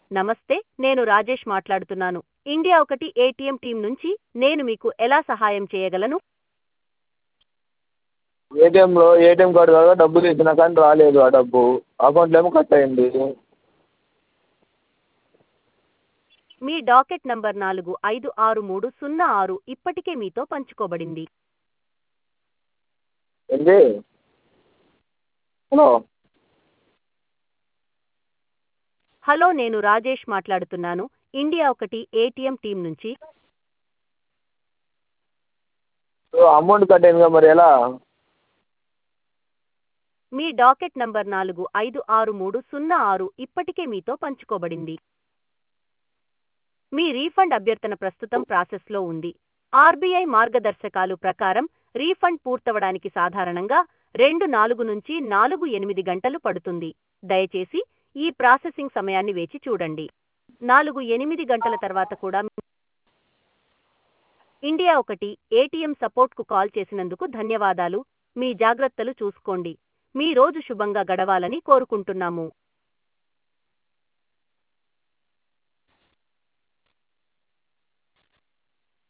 నమస్తే, నేను రాజేష్ మాట్లాడుతున్నాను. ఇండియా ఒకటి ఏటీఎం టీం నుంచి నేను మీకు ఎలా సహాయం చేయగలను? ఏటీఎం కార్డు ద్వారా డబ్బులు తీసినా కానీ రాలేదు ఆ డబ్బు. అకౌంట్లో ఏమో కట్ అయింది. మీ డాకెట్ నంబర్ 456306 ఇప్పటికే మీతో పంచుకోబడింది. ఏంది? హలో. హలో, నేను రాజేష్ మాట్లాడుతున్నాను. ఇండియా ఒకటి ఏటీఎం టీం నుంచి. అమౌంట్ కట్ అయిందిగా, మరి ఎలా? మీ డాకెట్ నంబర్ 456306 ఇప్పటికే మీతో పంచుకోబడింది. మీ రీఫండ్ అభ్యర్థన ప్రస్తుతం ప్రాసెస్లో ఉంది. ఆర్బీఐ మార్గదర్శకాలు ప్రకారం రీఫండ్ పూర్తవడానికి సాధారణంగా 4 నుంచి 8 గంటలు పడుతుంది. దయచేసి ఈ ప్రాసెసింగ్ సమయాన్ని వేచి చూడండి. 8 గంటల తర్వాత కూడా ఇండియా ఒకటి ఏటీఎం సపోర్ట్కు కాల్ చేసినందుకు ధన్యవాదాలు. మీ జాగ్రత్తలు చూసుకోండి. మీ రోజు శుభంగా గడవాలని కోరుకుంటున్నాము.